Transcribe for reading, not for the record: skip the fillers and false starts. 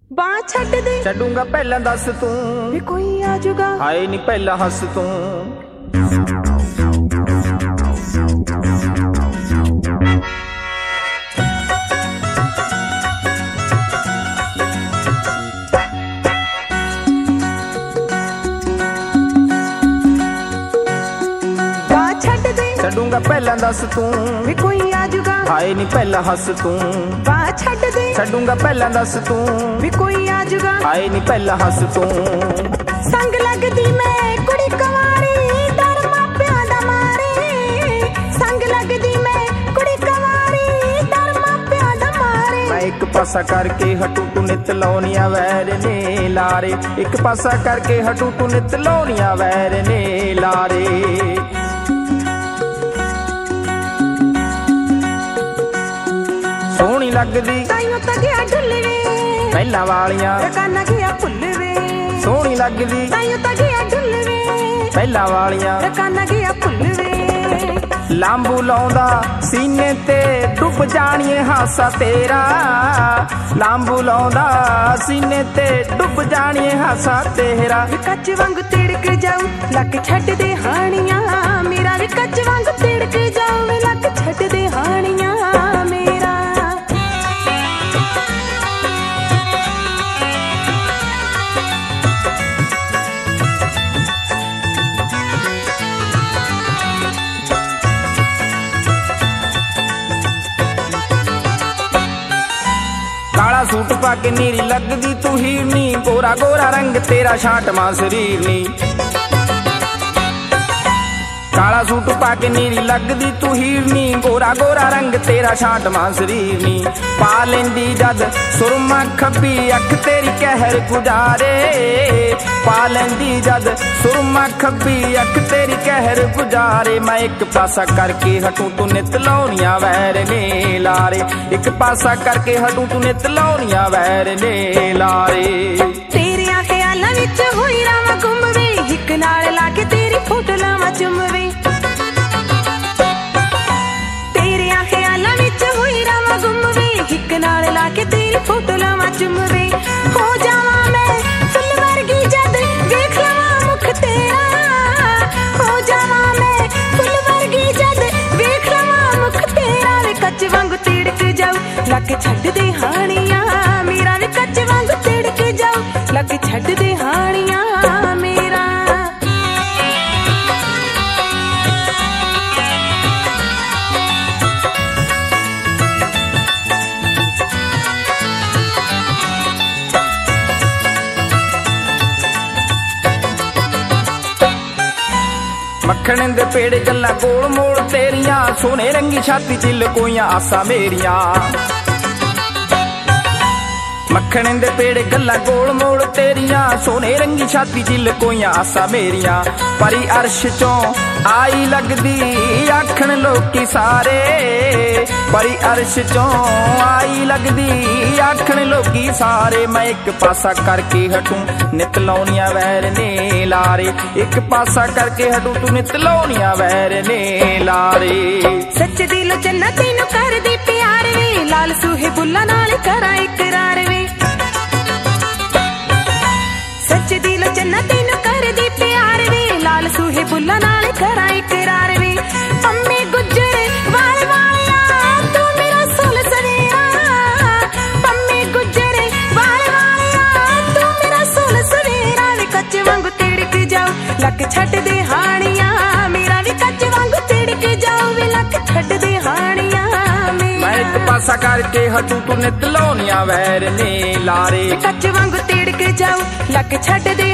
ਬਾਂਹ ਛੱਡ ਦੇ ਛੱਡੂਗਾ ਪਹਿਲਾਂ ਦੱਸ ਤੂੰ ਵੀ ਕੋਈ ਆ ਜੂਗਾ ਹਾਏ ਨੀ ਪਹਿਲਾਂ ਹੱਸ ਤੂੰ ਛੱਡੂਗਾ ਪਹਿਲਾਂ ਦੱਸ ਤੂੰ ਵੀ ਕੋਈ ਆ ਜੂਗਾ ਹਾਏ ਨੀ ਪਹਿਲਾਂ ਹੱਸ ਤੂੰ ਬਾਂਹ ਛੱਡ ਦੇ ਛੱਡੂਗਾ ਪਹਿਲਾਂ ਦੱਸ ਤੂੰ ਵੀ ਕੋਈ ਆ ਜੂਗਾ ਹਾਏ ਨੀ ਪਹਿਲਾਂ ਹੱਸ ਤੂੰ ਸੰਗ ਲੱਗਦੀ ਮੈਂ ਕੁੜੀ ਕੁਵਾਰੀ ਡਰ ਮਾਪਿਆਂ ਦਾ ਮਾਰੇ ਸੰਗ ਲੱਗਦੀ ਮੈਂ ਕੁੜੀ ਕੁਵਾਰੀ ਡਰ ਮਾਪਿਆਂ ਦਾ ਮਾਰੇ ਮੈਂ ਇੱਕ ਪਾਸਾ ਕਰਕੇ ਹਟੂ ਤੂੰ ਨਿਤ ਲਾਉਣੀਆਂ ਵੈਰ ਨੇ ਲਾਰੇ ਇੱਕ ਪਾਸਾ ਕਰਕੇ ਹਟੂ ਤੂੰ ਨਿਤ ਲਾਉਣੀਆਂ ਵੈਰ ਨੇ ਲਾਰੇ ਸੋਹਣੀ ਲੱਗਦੀ ਤਾਈਓ ਤਾਂ ਗਿਆ ਢੁੱਲਵੇ ਪਹਿਲਾਂ ਵਾਲੀਆਂ ਰਕਾਨਾ ਗਿਆ ਭੁੱਲਵੇ ਸੋਹਣੀ ਲੱਗਦੀ ਤਾਈਓ ਤਾਂ ਗਿਆ ਢੁੱਲਵੇ ਪਹਿਲਾਂ ਵਾਲੀਆਂ ਰਕਾਨਾ ਗਿਆ ਭੁੱਲਵੇ ਲਾਂਬੂ ਲਾਉਂਦਾ ਸੀਨੇ ਤੇ ਡੁੱਬ ਜਾਣੀਏ ਹਾਸਾ ਤੇਰਾ ਲਾਂਬੂ ਲਾਉਂਦਾ ਸੀਨੇ ਤੇ ਡੁੱਬ ਜਾਣੀਏ ਹਾਸਾ ਤੇਰਾ ਵੀ ਕੱਚ ਵਾਂਗ ਤਿੜਕ ਜਾਊ ਲੱਕ ਛੱਡ ਦੇ ਹਾਣੀਆਂ ਮੇਰਾ ਵੀ ਕੱਚ ਵਾਂਗ ਤਿੜਕ ਜਾਊ ਵੇ ਲੱਕ ਛੱਡ ਦੇ ਹਾਣੀਆਂ ਮੇਰਾ ਕਾਲਾ ਸੂਟ ਪਾ ਕੇ ਨੀਰੀ ਲੱਗਦੀ ਤੂੰ ਹੀਰਨੀ ਗੋਰਾ ਗੋਰਾ ਰੰਗ ਤੇਰਾ ਛਾਂਟਵਾਂ ਸਰੀਰ ਨੀ ਕਾਲਾ ਸੂਟ ਪਾ ਕੇ ਨੀਰੀ ਲੱਗਦੀ ਤੂੰ ਹੀਰਨੀ ਗੋਰਾ ਗੋਰਾ ਰੰਗ ਤੇਰਾ ਛਾਂਟਵਾਂ ਸਰੀਰ ਨੀ ਪਾ ਲੈਂਦੀ ਜਦ ਸੁਰਮਾ ਖੱਬੀ ਅੱਖ ਤੇਰੀ ਕਹਿਰ ਗੁਜ਼ਾਰੇ ਪਾ ਲੈਂਦੀ ਜਦ ਸੁਰਮਾ ਖੱਬੀ ਅੱਖ ਤੇਰੀ ਕਹਿਰ ਗੁਜ਼ਾਰੇ ਮੈਂ ਇੱਕ ਪਾਸਾ ਕਰਕੇ ਹਟੂ ਤੂੰ ਨਿਤ ਲਾਉਣੀਆਂ ਵੈਰ ਨੇ ਲਾਰੇ ਇੱਕ ਪਾਸਾ ਕਰਕੇ ਹਟੂ ਤੂੰ ਨਿਤ ਲਾਉਣੀਆਂ ਵੈਰ ਨੇ ਲਾਰੇ ਤੇਰਿਆਂ ਖਿਆਲਾਂ ਵਿੱਚ ਹੋਈ ਰਾਵਾਂ ਗੁੰਮ ਵੇ ਹਿੱਕ ਨਾਲ ਲਾ ਕੇ ਤੇਰੀ ਫੋਟੋ ਲਾਵਾਂ ਚੁੰਮ ਵੇ ਤੇਰਿਆਂ ਖਿਆਲਾਂ ਵਿੱਚ ਹੋਈ ਰਾਵਾਂ ਗੁੰਮ ਵੇ ਹਿੱਕ ਨਾਲ ਲਾ ਕੇ ਤੇਰੀ ਫੋਟੋ ਲਾਵਾਂ ਚੁੰਮ ਵੇ ਹੋ ਜਾਵਾਂ ਮੈਂ ਫੁੱਲ ਵਰਗੀ ਜਦ ਵੇਖ ਲਵਾਂ ਮੁਖ ਤੇਰਾ ਹੋ ਜਾਵਾਂ ਮੈਂ ਫੁੱਲ ਵਰਗੀ ਜਦ ਵੇਖ ਲਵਾਂ ਮੁਖ ਤੇਰਾ ਵੇ ਕੱਚ ਵਾਂਗ ਤਿੜਕ ਜਾਊ ਲੱਕ ਛੱਡ ਦੇ ਹਾਣੀਆਂ ਮੇਰਾ ਵੀ ਕੱਚ ਵਾਂਗ ਤਿੜਕ ਜਾਊ ਲੱਕ ਛੱਡ ਦੇ ਹਾਣੀਆਂ ਮੇਰਾ ਮੱਖਣ ਦੇ ਪੇੜੇ ਗੱਲਾਂ ਗੋਲ ਮੋਲ ਤੇਰੀਆਂ ਸੋਹਣੇ ਰੰਗੀ ਛਾਤੀ ਚ ਲਕੋਈਆਂ ਆਸਾਂ ਮੇਰੀਆਂ ਮੱਖਣ ਦੇ ਪੇੜੇ ਗੱਲਾਂ ਗੋਲ ਮੋਲ ਤੇਰੀਆਂ ਸੋਹਣੇ ਰੰਗੀ ਛਾਤੀ ਚ ਲਕੋਈਆਂ ਆਸਾਂ ਮੇਰੀਆਂ ਪਰੀ ਅਰਸ਼ ਚੋਂ ਆਈ ਲੱਗਦੀ ਆਖਣ ਲੋਕੀ ਸਾਰੇ ਪਰੀ ਅਰਸ਼ ਚੋਂ ਆਈ ਲੱਗਦੀ ਆਖਣ ਲੋਕੀ ਸਾਰੇ ਮੈਂ ਇੱਕ ਪਾਸਾ ਕਰਕੇ ਹਟੂ ਨਿਤ ਲਾਉਣੀਆਂ ਵੈਰ ਨੇ ਲਾਰੇ ਇੱਕ ਪਾਸਾ ਕਰਕੇ ਹਟੂ ਤੂੰ ਨਿਤ ਲਾਉਣੀਆਂ ਵੈਰ ਨੇ ਲਾਰੇ ਸੱਚ ਦਿਲੋਂ ਚੰਨਾ ਤੈਨੂੰ ਕਰਦੀ ਪਿਆਰ ਵੇ ਲਾਲ ਸੂਹੇ ਬੁੱਲਾ ਨਾਲ ਕਰਾਂ ਇਕਰਾਰ ਵੇ ਸੱਚ ਦਿਲੋਂ ਚੰਨਾ ਤੈਨੂੰ ਕਰਦੀ ਪਿਆਰ ਵੇ ਲਾਲ ਸੂਹੇ ਬੁੱਲਾ ਨਾਲ ਕਰਾਂ ਇਕਰਾਰ ਵੇ ਪੰਮੇ ਗੁੱਜਰ ਵਾਲ ਵਾਲਿਆ ਤੂੰ ਮੇਰਾ ਸੁਲ ਸਵੇਰਾ ਪੰਮੇ ਗੁੱਜਰ ਵਾਲ ਵਾਲਿਆ ਤੂੰ ਮੇਰਾ ਸੁਲ ਸਵੇਰਾ ਵੇ ਕੱਚ ਵਾਂਗ ਤਿੜਕ ਜਾਊ ਲੱਕ ਛੱਡ ਦੇ ਹਾਣੀਆਂ ਮੇਰਾ ਵੀ ਕੱਚ ਵਾਂਗ ਤਿੜਕ ਜਾਊ ਵੇ ਲੱਕ ਛੱਡ ਦੇ ਹਾਣੀਆਂ ਮੈਂ ਇੱਕ ਪਾਸਾ ਕਰਕੇ ਹਟੂ ਤੂੰ ਨਿਤ ਲਾਉਣੀਆਂ ਵੈਰ ਨੇ ਲਾਰੇ ਕੱਚ ਵਾਂਗ ਤਿੜਕ ਜਾਊ ਲੱਕ ਛੱਡ ਦੇ